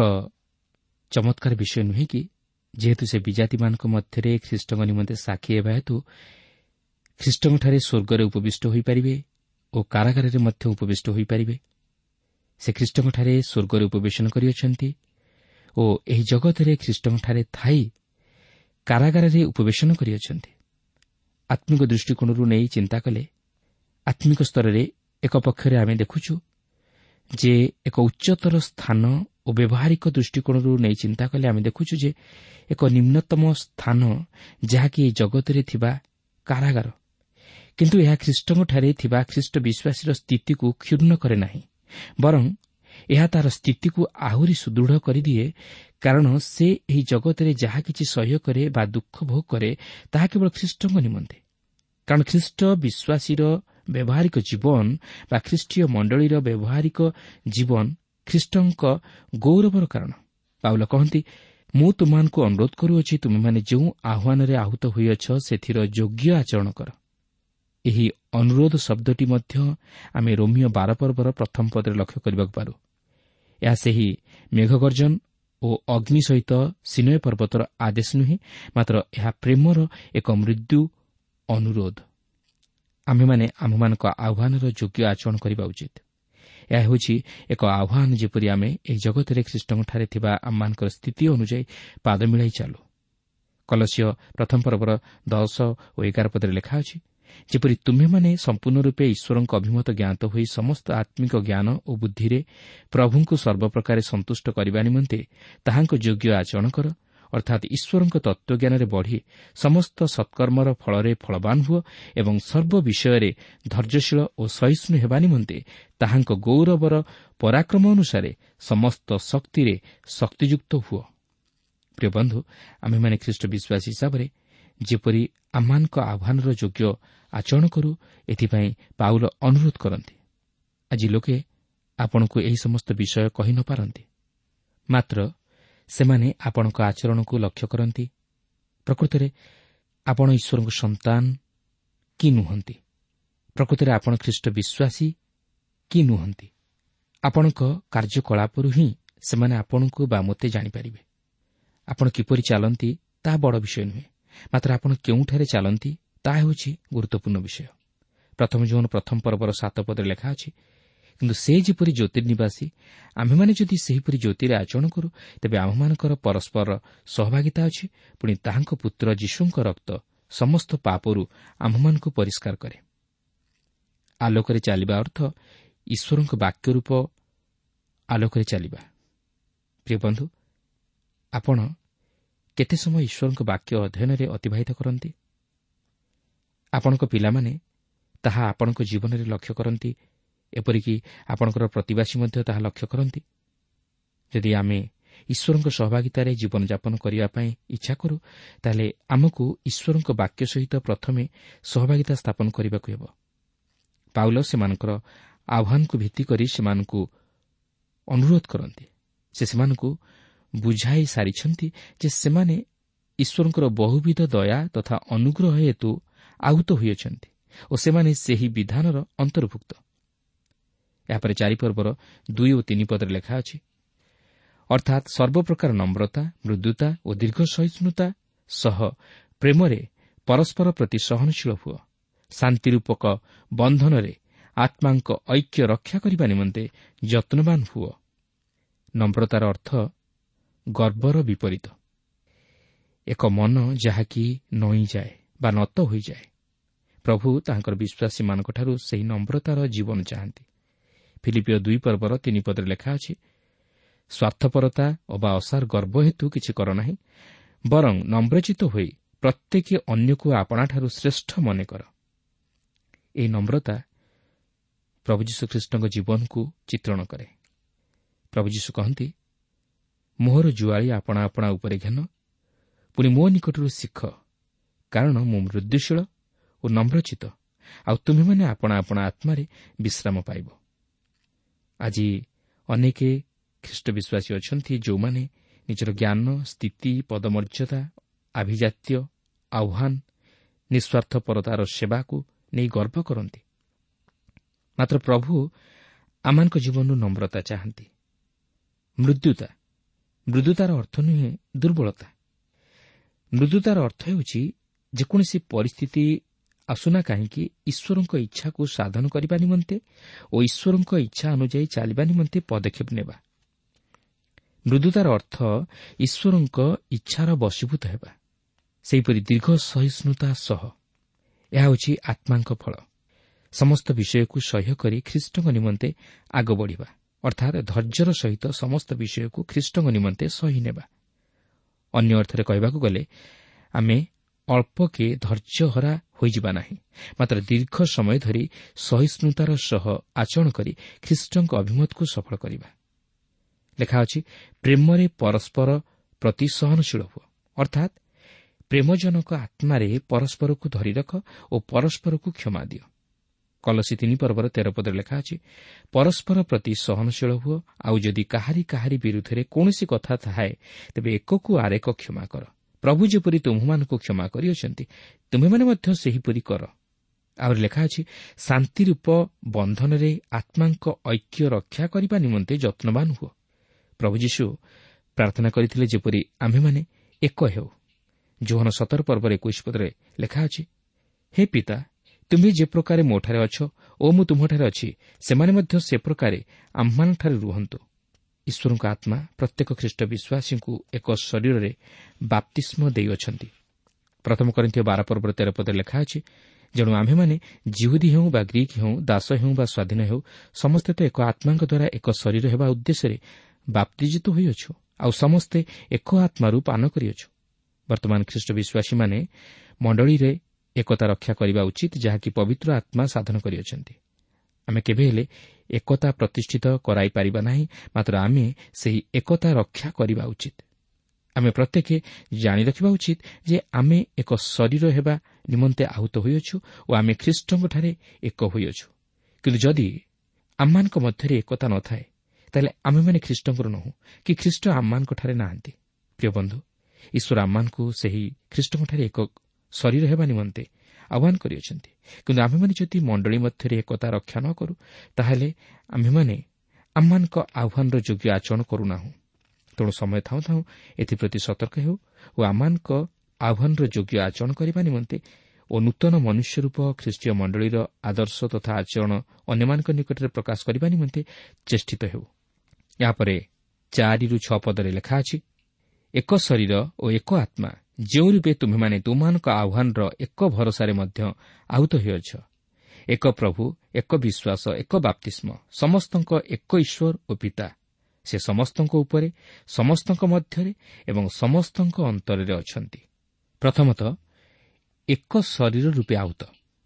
ଚମତ୍କାର ବିଷୟ ନୁହେଁ କି? ଯେହେତୁ ସେ ବିଜାତିମାନଙ୍କ ମଧ୍ୟରେ ଖ୍ରୀଷ୍ଟଙ୍କ ନିମନ୍ତେ ସାକ୍ଷୀ ହେବା ହେତୁ ଖ୍ରୀଷ୍ଟଙ୍କଠାରେ ସ୍ୱର୍ଗରେ ଉପବିଷ୍ଟ ହୋଇପାରିବେ ଓ କାରାଗାରରେ ମଧ୍ୟ ଉପବିଷ୍ଟ ହୋଇପାରିବେ। ସେ ଖ୍ରୀଷ୍ଟଙ୍କଠାରେ ସ୍ୱର୍ଗରେ ଉପବେଶନ କରିଅଛନ୍ତି ଓ ଏହି ଜଗତରେ ଖ୍ରୀଷ୍ଟଙ୍କଠାରେ ଥାଇ କାରାଗାରରେ ଉପବେଶନ କରିଅଛନ୍ତି। ଆତ୍ମିକ ଦୃଷ୍ଟିକୋଣରୁ ନେଇ ଚିନ୍ତା କଲେ ଆତ୍ମିକ ସ୍ତରରେ ଏକ ପକ୍ଷରେ ଆମେ ଦେଖୁଛୁ ଯେ ଏକ ଉଚ୍ଚତର ସ୍ଥାନ ଓ ବ୍ୟବହାରିକ ଦୃଷ୍ଟିକୋଣରୁ ନେଇ ଚିନ୍ତା କଲେ ଆମେ ଦେଖୁଛୁ ଯେ ଏକ ନିମ୍ନତମ ସ୍ଥାନ, ଯାହାକି ଏହି ଜଗତରେ ଥିବା କାରାଗାର। କିନ୍ତୁ ଏହା ଖ୍ରୀଷ୍ଟଙ୍କଠାରେ ଥିବା ଖ୍ରୀଷ୍ଟ ବିଶ୍ୱାସୀର ସ୍ଥିତିକୁ କ୍ଷୁର୍ଣ୍ଣ କରେ ନାହିଁ, ବରଂ ଏହା ତାହାର ସ୍ଥିତିକୁ ଆହୁରି ସୁଦୃଢ଼ କରିଦିଏ। କାରଣ ସେ ଏହି ଜଗତରେ ଯାହା କିଛି ସହ୍ୟ କରେ ବା ଦୁଃଖ ଭୋଗ କରେ ତାହା କେବଳ ଖ୍ରୀଷ୍ଟଙ୍କ ନିମନ୍ତେ। କାରଣ ଖ୍ରୀଷ୍ଟ ବିଶ୍ୱାସୀର ବ୍ୟବହାରିକ ଜୀବନ ବା ଖ୍ରୀଷ୍ଟୀୟ ମଣ୍ଡଳୀର ବ୍ୟବହାରିକ ଜୀବନ ଖ୍ରୀଷ୍ଟଙ୍କ ଗୌରବର କାରଣ। ପାଉଲ କହନ୍ତି, ମୁଁ ତୁମମାନଙ୍କୁ ଅନୁରୋଧ କରୁଅଛି, ତୁମେମାନେ ଯେଉଁ ଆହ୍ୱାନରେ ଆହୁତ ହୋଇଅଛ ସେଥିର ଯୋଗ୍ୟ ଆଚରଣ କର। ଏହି ଅନୁରୋଧ ଶବ୍ଦଟି ମଧ୍ୟ ଆମେ ରୋମୀୟ 12 ପର୍ବର ପ୍ରଥମ ପଦରେ ଲକ୍ଷ୍ୟ କରିବାକୁ ପାରୁ। ଏହା ସେହି ମେଘଗର୍ଜନ ଓ ଅଗ୍ନି ସହିତ ସିନୟ ପର୍ବତର ଆଦେଶ ନୁହେଁ, ମାତ୍ର ଏହା ପ୍ରେମର ଏକ ମୃଦୁ ଅନୁରୋଧ। ଆମ୍ଭେମାନେ ଆମ୍ଭମାନଙ୍କ ଆହ୍ୱାନର ଯୋଗ୍ୟ ଆଚରଣ କରିବା ଉଚିତ। ଏହା ହେଉଛି ଏକ ଆହ୍ୱାନ, ଯେପରି ଆମେ ଏହି ଜଗତରେ ଖ୍ରୀଷ୍ଟଙ୍କଠାରେ ଥିବା ଆମମାନଙ୍କର ସ୍ଥିତି ଅନୁଯାୟୀ ପାଦ ମିଳାଇ ଚାଲୁ। କଲସିୟ ପ୍ରଥମ ପର୍ବର 10 ଓ 11 ପଦରେ ଲେଖା ଅଛି, ଯେପରି ତୁମେମାନେ ସମ୍ପୂର୍ଣ୍ଣ ରୂପେ ଈଶ୍ୱରଙ୍କ ଅଭିମତ ଜ୍ଞାତ ହୋଇ ସମସ୍ତ ଆତ୍ମିକ ଜ୍ଞାନ ଓ ବୁଦ୍ଧିରେ ପ୍ରଭୁଙ୍କୁ ସର୍ବପ୍ରକାରେ ସନ୍ତୁଷ୍ଟ କରିବା ନିମନ୍ତେ ତାହାଙ୍କ ଯୋଗ୍ୟ ଆଚରଣ କର, ଅର୍ଥାତ୍ ଈଶ୍ୱରଙ୍କ ତତ୍ତ୍ୱଜ୍ଞାନରେ ବଢ଼ି ସମସ୍ତ ସତ୍କର୍ମର ଫଳରେ ଫଳବାନ ହୁଅ ଏବଂ ସର୍ବ ବିଷୟରେ ଧୈର୍ଯ୍ୟଶୀଳ ଓ ସହିଷ୍ଣୁ ହେବା ନିମନ୍ତେ ତାହାଙ୍କ ଗୌରବର ପରାକ୍ରମ ଅନୁସାରେ ସମସ୍ତ ଶକ୍ତିରେ ଶକ୍ତିଯୁକ୍ତ ହୁଅ। ପ୍ରିୟ ବନ୍ଧୁ, ଆମ୍ଭେମାନେ ଖ୍ରୀଷ୍ଟ ବିଶ୍ୱାସୀ ହିସାବରେ ଯେପରି ଆମମାନଙ୍କ ଆହ୍ୱାନର ଯୋଗ୍ୟ ଆଚରଣ କରୁ, ଏଥିପାଇଁ ପାଉଲ ଅନୁରୋଧ କରନ୍ତି। ଆଜି ଲୋକେ ଆପଣଙ୍କୁ ଏହି ସମସ୍ତ ବିଷୟ କହି ନ ପାରନ୍ତି, ମାତ୍ର ସେମାନେ ଆପଣଙ୍କ ଆଚରଣକୁ ଲକ୍ଷ୍ୟ କରନ୍ତି। ପ୍ରକୃତରେ ଆପଣ ଈଶ୍ୱରଙ୍କ ସନ୍ତାନ କି ନୁହନ୍ତି? ପ୍ରକୃତରେ ଆପଣ ଖ୍ରୀଷ୍ଟ ବିଶ୍ୱାସୀ କି ନୁହନ୍ତି? ଆପଣଙ୍କ କାର୍ଯ୍ୟକଳାପରୁ ହିଁ ସେମାନେ ଆପଣଙ୍କୁ ବା ମୋତେ ଜାଣିପାରିବେ। ଆପଣ କିପରି ଚାଲନ୍ତି ତାହା ବଡ଼ ବିଷୟ ନୁହେଁ, ମାତ୍ର ଆପଣ କେଉଁଠାରେ ଚାଲନ୍ତି ତାହା ହେଉଛି ଗୁରୁତ୍ୱପୂର୍ଣ୍ଣ ବିଷୟ। ପ୍ରଥମ ଜୋହନ ପ୍ରଥମ ପର୍ବର 7 ପଦରେ ଲେଖା ଅଛି, କିନ୍ତୁ ସେ ଯେପରି ଜ୍ୟୋତିର୍ନିବାସୀ, ଆମ୍ଭେମାନେ ଯଦି ସେହିପରି ଜ୍ୟୋତିରେ ଆଚରଣ କରୁ, ତେବେ ଆମ୍ଭମାନଙ୍କର ପରସ୍ପର ସହଭାଗିତା ଅଛି। ପୁଣି ତାହାଙ୍କ ପୁତ୍ର ଯୀଶୁଙ୍କ ରକ୍ତ ସମସ୍ତ ପାପରୁ ଆମ୍ଭମାନଙ୍କୁ ପରିଷ୍କାର କରେ। ଆଲୋକରେ ଚାଲିବା ଅର୍ଥ ଈଶ୍ୱରଙ୍କ ବାକ୍ୟ ରୂପ ଆଲୋକରେ ଚାଲିବା। ପ୍ରିୟ ବନ୍ଧୁ, ଆପଣ କେତେ ସମୟ ଈଶ୍ୱରଙ୍କ ବାକ୍ୟ ଅଧ୍ୟୟନରେ ଅତିବାହିତ କରନ୍ତି? ଆପଣଙ୍କ ପିଲାମାନେ ତାହା ଆପଣଙ୍କ ଜୀବନରେ ଲକ୍ଷ୍ୟ କରନ୍ତି, ଏପରିକି ଆପଣଙ୍କର ପ୍ରତିବାସୀ ମଧ୍ୟ ତାହା ଲକ୍ଷ୍ୟ କରନ୍ତି। ଯଦି ଆମେ ଈଶ୍ୱରଙ୍କ ସହଭାଗିତାରେ ଜୀବନଯାପନ କରିବା ପାଇଁ ଇଚ୍ଛା କରୁ, ତାହେଲେ ଆମକୁ ଈଶ୍ୱରଙ୍କ ବାକ୍ୟ ସହିତ ପ୍ରଥମେ ସହଭାଗିତା ସ୍ଥାପନ କରିବାକୁ ହେବ। ପାଉଲ ସେମାନଙ୍କର ଆହ୍ୱାନକୁ ଭିତ୍ତି କରି ସେମାନଙ୍କୁ ଅନୁରୋଧ କରନ୍ତି ସେ ସେମାନଙ୍କୁ ବୁଝାଇ ସାରିଛନ୍ତି ଯେ ସେମାନେ ଈଶ୍ୱରଙ୍କର ବହୁବିଧ ଦୟା ତଥା ଅନୁଗ୍ରହ ହେତୁ ଆହୁତ ହୋଇଅଛନ୍ତି ଓ ସେମାନେ ସେହି ବିଧାନର ଅନ୍ତର୍ଭୁକ୍ତ। ଏହାପରେ 4 ପର୍ବର 2 ଓ 3 ପଦରେ ଲେଖା ଅଛି, ଅର୍ଥାତ୍ ସର୍ବପ୍ରକାର ନମ୍ରତା, ମୃଦୁତା ଓ ଦୀର୍ଘ ସହିଷ୍ଣୁତା ସହ ପ୍ରେମରେ ପରସ୍ପର ପ୍ରତି ସହନଶୀଳ ହୁଅ। ଶାନ୍ତିରୂପକ ବନ୍ଧନରେ ଆତ୍ମାଙ୍କ ଐକ୍ୟ ରକ୍ଷା କରିବା ନିମନ୍ତେ ଯତ୍ନବାନ ହୁଅ। ନମ୍ରତାର ଅର୍ଥ ଗର୍ବର ବିପରୀତ, ଏକ ମନ ଯାହାକି ନଇଁଯାଏ ବା ନତ ହୋଇଯାଏ। ପ୍ରଭୁ ତାହାଙ୍କର ବିଶ୍ୱାସୀମାନଙ୍କଠାରୁ ସେହି ନମ୍ରତାର ଜୀବନ ଚାହାନ୍ତି। ଫିଲିପିଓ 2 ପର୍ବର 3 ପଦରେ ଲେଖା ଅଛି, ସ୍ୱାର୍ଥପରତା ଅବା ଅସାର ଗର୍ବ ହେତୁ କିଛି କର ନାହିଁ, ବରଂ ନମ୍ରଚିତ ହୋଇ ପ୍ରତ୍ୟେକ ଅନ୍ୟକୁ ଆପଣାଠାରୁ ଶ୍ରେଷ୍ଠ ମନେ କର। ଏହି ନମ୍ରତା ପ୍ରଭୁ ଯୀଶୁଖ୍ରୀଷ୍ଟଙ୍କ ଜୀବନକୁ ଚିତ୍ରଣ କରେ। ପ୍ରଭୁ ଯୀଶୁ କହନ୍ତି, ମୋହର ଜୁଆଳି ଆପଣା ଆପଣା ଉପରେ ଘେନ, ପୁଣି ମୋ ନିକଟରୁ ଶିଖ, କାରଣ ମୁଁ ମୃଦୁଶୀଳ ଓ ନମ୍ରଚିତ, ଆଉ ତୁମେମାନେ ଆପଣା ଆପଣା ଆତ୍ମାରେ ବିଶ୍ରାମ ପାଇବ। ଆଜି ଅନେକ ଖ୍ରୀଷ୍ଟ ବିଶ୍ୱାସୀ ଅଛନ୍ତି ଯେଉଁମାନେ ନିଜର ଜ୍ଞାନ, ସ୍ଥିତି, ପଦମର୍ଯ୍ୟାଦା, ଆଭିଜାତ୍ୟ, ଆହ୍ୱାନ, ନିଃସ୍ୱାର୍ଥପରତାର ସେବାକୁ ନେଇ ଗର୍ବ କରନ୍ତି। ମାତ୍ର ପ୍ରଭୁ ଆମମାନଙ୍କ ଜୀବନରୁ ନମ୍ରତା ଚାହାନ୍ତି। ମୃଦୁତାର ଅର୍ଥ ନୁହେଁ ଦୁର୍ବଳତା। ମୃଦୁତାର ଅର୍ଥ ହେଉଛି ଯେକୌଣସି ପରିସ୍ଥିତି ଆସୁନା କାହିଁକି ଈଶ୍ୱରଙ୍କ ଇଚ୍ଛାକୁ ସାଧନ କରିବା ନିମନ୍ତେ ଓ ଈଶ୍ୱରଙ୍କ ଇଚ୍ଛା ଅନୁଯାୟୀ ଚାଲିବା ନିମନ୍ତେ ପଦକ୍ଷେପ ନେବା। ମୃଦୁତାର ଅର୍ଥ ଈଶ୍ୱରଙ୍କ ଇଚ୍ଛାର ବଶୀଭୂତ ହେବା। ସେହିପରି ଦୀର୍ଘ ସହିଷ୍ଣୁତା ସହ ଏହା ହେଉଛି ଆତ୍ମାଙ୍କ ଫଳ। ସମସ୍ତ ବିଷୟକୁ ସହ୍ୟ କରି ଖ୍ରୀଷ୍ଟଙ୍କ ନିମନ୍ତେ ଆଗ ବଢ଼ିବା, ଅର୍ଥାତ୍ ଧୈର୍ଯ୍ୟର ସହିତ ସମସ୍ତ ବିଷୟକୁ ଖ୍ରୀଷ୍ଟଙ୍କ ନିମନ୍ତେ ସହି ନେବା। ଅନ୍ୟ ଅର୍ଥରେ କହିବାକୁ ଗଲେ ଆମେ ଅଳ୍ପକେ ଧୈର୍ଯ୍ୟହରା ହୋଇଯିବା ନାହିଁ, ମାତ୍ର ଦୀର୍ଘ ସମୟ ଧରି ସହିଷ୍ଣୁତାର ସହ ଆଚରଣ କରି ଖ୍ରୀଷ୍ଟଙ୍କ ଅଭିମତକୁ ସଫଳ କରିବା। ଲେଖା ଅଛି, ପ୍ରେମରେ ପରସ୍ପର ପ୍ରତି ସହନଶୀଳ ହୁଅ, ଅର୍ଥାତ୍ ପ୍ରେମଜନକ ଆତ୍ମାରେ ପରସ୍ପରକୁ ଧରି ରଖ ଓ ପରସ୍ପରକୁ କ୍ଷମା ଦିଅ। କଲୋସୀ 3 ପର୍ବର 13 ପଦରେ ଲେଖା ଅଛି, ପରସ୍ପର ପ୍ରତି ସହନଶୀଳ ହୁଅ, ଆଉ ଯଦି କାହାରି ବିରୁଦ୍ଧରେ କୌଣସି କଥା ଥାଏ ତେବେ ଏକକୁ ଆରେକ କ୍ଷମା କର। ପ୍ରଭୁ ଯେପରି ତୁମମାନଙ୍କୁ କ୍ଷମା କରିଅଛନ୍ତି ତୁମେମାନେ ମଧ୍ୟ ସେହିପରି କର। ଆହୁରି ଲେଖା ଅଛି, ଶାନ୍ତିରୂପ ବନ୍ଧନରେ ଆତ୍ମାଙ୍କ ଐକ୍ୟ ରକ୍ଷା କରିବା ନିମନ୍ତେ ଯତ୍ନବାନ ହୁଅ। ପ୍ରଭୁ ଯୀଶୁ ପ୍ରାର୍ଥନା କରିଥିଲେ ଯେପରି ଆମ୍ଭେମାନେ ଏକ ହେଉ। ଯୋହନ 17 ପର୍ବର 21 ପଦରେ ଲେଖା ଅଛି, ହେ ପିତା, ତୁମ୍ଭେ ଯେ ପ୍ରକାରେ ମୋଠାରେ ଅଛ ଓ ମୁଁ ତୁମ୍ଭଠାରେ ଅଛି, ସେମାନେ ମଧ୍ୟ ସେ ପ୍ରକାରେ ଆମ୍ଭମାନଙ୍କଠାରେ ରୁହନ୍ତୁ। ଈଶ୍ୱରଙ୍କ ଆତ୍ମା ପ୍ରତ୍ୟେକ ଖ୍ରୀଷ୍ଟ ବିଶ୍ୱାସୀଙ୍କୁ ଏକ ଶରୀରରେ ବାପ୍ତିସ୍ମ ଦେଇଅଛନ୍ତି। ପ୍ରଥମ କରିନ୍ଥୀୟ 12 ପର୍ବର 13 ପଦରେ ଲେଖା ଅଛି, ଯେଣୁ ଆମ୍ଭେମାନେ ଯିହୁଦୀ ହେଉ ବା ଗ୍ରୀକ୍ ହେଉ, ଦାସ ହେଉ ବା ସ୍ୱାଧୀନ ହେଉ, ସମସ୍ତେ ତ ଏକ ଆତ୍ମାଙ୍କ ଦ୍ୱାରା ଏକ ଶରୀର ହେବା ଉଦ୍ଦେଶ୍ୟରେ ବାପ୍ତିଜିତ ହୋଇଅଛୁ, ଆଉ ସମସ୍ତେ ଏକ ଆତ୍ମାରୁ ପାନ କରିଅଛୁ। ବର୍ତ୍ତମାନ ଖ୍ରୀଷ୍ଟ ବିଶ୍ୱାସୀମାନେ ମଣ୍ଡଳୀରେ ଏକତା ରକ୍ଷା କରିବା ଉଚିତ, ଯାହାକି ପବିତ୍ର ଆତ୍ମା ସାଧନ କରିଅଛନ୍ତି। ଆମେ କେବେ ହେଲେ ଏକତା ପ୍ରତିଷ୍ଠିତ କରାଇପାରିବା ନାହିଁ, ମାତ୍ର ଆମେ ସେହି ଏକତା ରକ୍ଷା କରିବା ଉଚିତ। ଆମେ ପ୍ରତ୍ୟେକ ଜାଣି ରଖିବା ଉଚିତ ଯେ ଆମେ ଏକ ଶରୀର ହେବା ନିମନ୍ତେ ଆହୁତ ହୋଇଅଛୁ ଓ ଆମେ ଖ୍ରୀଷ୍ଟଙ୍କଠାରେ ଏକ ହୋଇଅଛୁ। କିନ୍ତୁ ଯଦି ଆମମାନଙ୍କ ମଧ୍ୟରେ ଏକତା ନ ଥାଏ, ତାହେଲେ ଆମେମାନେ ଖ୍ରୀଷ୍ଟଙ୍କର ନୁହଁ କି ଖ୍ରୀଷ୍ଟ ଆମମାନଙ୍କଠାରେ ନାହାନ୍ତି। ପ୍ରିୟ ବନ୍ଧୁ, ଈଶ୍ୱର ଆମମାନଙ୍କୁ ସେହି ଖ୍ରୀଷ୍ଟଙ୍କଠାରେ ଏକ ଶରୀର ହେବା ନିମନ୍ତେ ଆହ୍ୱାନ କରିଅଛନ୍ତି। କିନ୍ତୁ ଆମ୍ଭେମାନେ ଯଦି ମଣ୍ଡଳୀ ମଧ୍ୟରେ ଏକତା ରକ୍ଷା ନ କରୁ, ତାହେଲେ ଆମ୍ଭେମାନେ ଆମମାନଙ୍କ ଆହ୍ୱାନର ଯୋଗ୍ୟ ଆଚରଣ କରୁନାହୁଁ। ତେଣୁ ସମୟ ଥାଉଁ ଥାଉଁ ଏଥିପ୍ରତି ସତର୍କ ହେଉ ଓ ଆମମାନଙ୍କ ଆହ୍ୱାନର ଯୋଗ୍ୟ ଆଚରଣ କରିବା ନିମନ୍ତେ ଓ ନୂତନ ମନୁଷ୍ୟ ରୂପ ଖ୍ରୀଷ୍ଟୀୟ ମଣ୍ଡଳୀର ଆଦର୍ଶ ତଥା ଆଚରଣ ଅନ୍ୟମାନଙ୍କ ନିକଟରେ ପ୍ରକାଶ କରିବା ନିମନ୍ତେ ଚେଷ୍ଟିତ ହେଉ। ଏହାପରେ 4-6 ପଦରେ ଲେଖା ଅଛି, ଏକ ଶରୀର ଓ ଏକ ଆତ୍ମା, ଯେଉଁ ରୂପେ ତୁମେମାନେ ତୁମମାନଙ୍କ ଆହ୍ୱାନର ଏକ ଭରସାରେ ମଧ୍ୟ ଆହୁତ ହୋଇଅଛ। ଏକ ପ୍ରଭୁ, ଏକ ବିଶ୍ୱାସ, ଏକ ବାପ୍ତିସ୍ମ, ସମସ୍ତଙ୍କ ଏକ ଈଶ୍ୱର ଓ ପିତା। ସେ ସମସ୍ତଙ୍କ ଉପରେ, ସମସ୍ତଙ୍କ ମଧ୍ୟରେ ଏବଂ ସମସ୍ତଙ୍କ ଅନ୍ତରରେ ଅଛନ୍ତି। ପ୍ରଥମତଃ ଏକ ଶରୀର ରୂପେ ଆହୁତ।